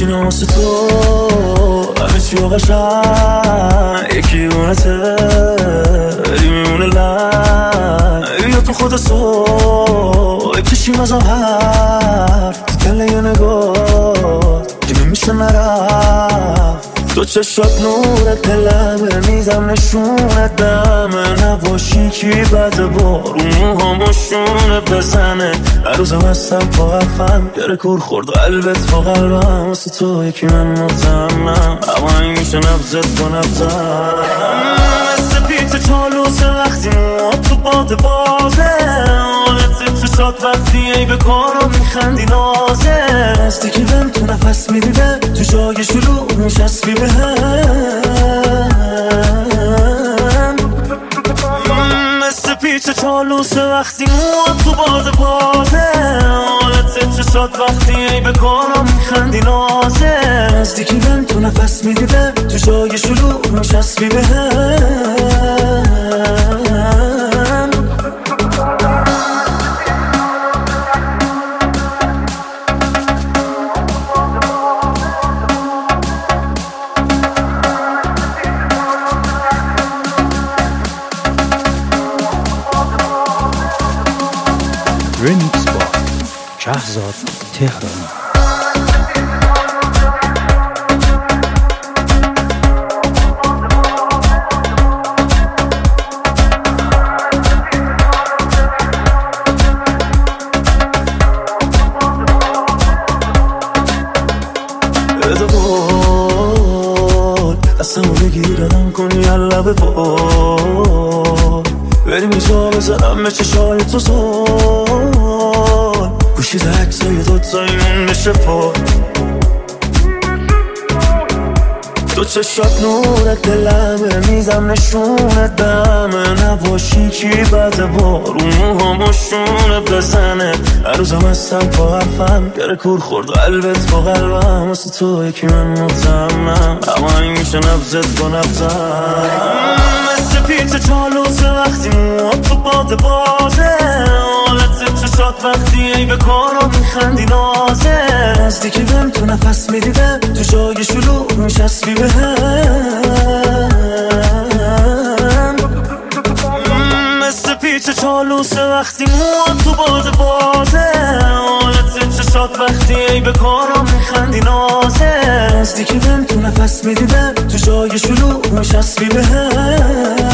میشینم واسه تو همه چی و قشنگ یکی اونته بری میمونه لنگ بیا تو خود صبح کشیم از حرف تو دل یه نگاه که نمیشه نرفت تو چشات نور دلمه میزم نشونت دمه نباشی کی بده بارون موهامو بزنه هر روزم هستم با حرفم گره کور خورد قلبت با قلبم واسه تو یکی من مطمئنم اما این میشه نبزت با نبزم مثل پیت چالوسه وقتی موها تو باد بازه حالت چشات وقتی ای به کارم میخندی نازه هستی که بهم تو نفس میدیده تو جای شلوغ نشستی به مثل پیچ چالوسه وقتی موها تو باد بازه حالت چشات وقتی ای به کارم میخندی نازه هستی که بهم تو نفس میدیده تو جای شلوغ نشستی به ریمیکس با شهرزاد تهرانی. بده بول دستمو بگیرم کنی لب پول بریم اینجا بزنم به چشای تو زول گوشید عکسای دوتایمون بشه پر تو چشات نور دلمه میزم نشونت دمه نباشی کی بده بارون موهامو بزنه هر روزم هستم با حرفم گره کور خورد قلبت با قلبم واسه تو یکی من مطمئنم اما این میشه نبزت با نبزم مثل پیچ چالوسه وقتی موها تو باد بازه حالت چشات وقتی ای به کارم میخندی نازه هستی که بهم تو نفس میدیده تو جای شلوغ نشستی به مثل پیچ چالوسه وقتی موها تو باد بازه حالت چشات وقتی ای به کارم میخندی نازه هستی که بهم تو نفس میدیده تو جای شلوغ نشستی به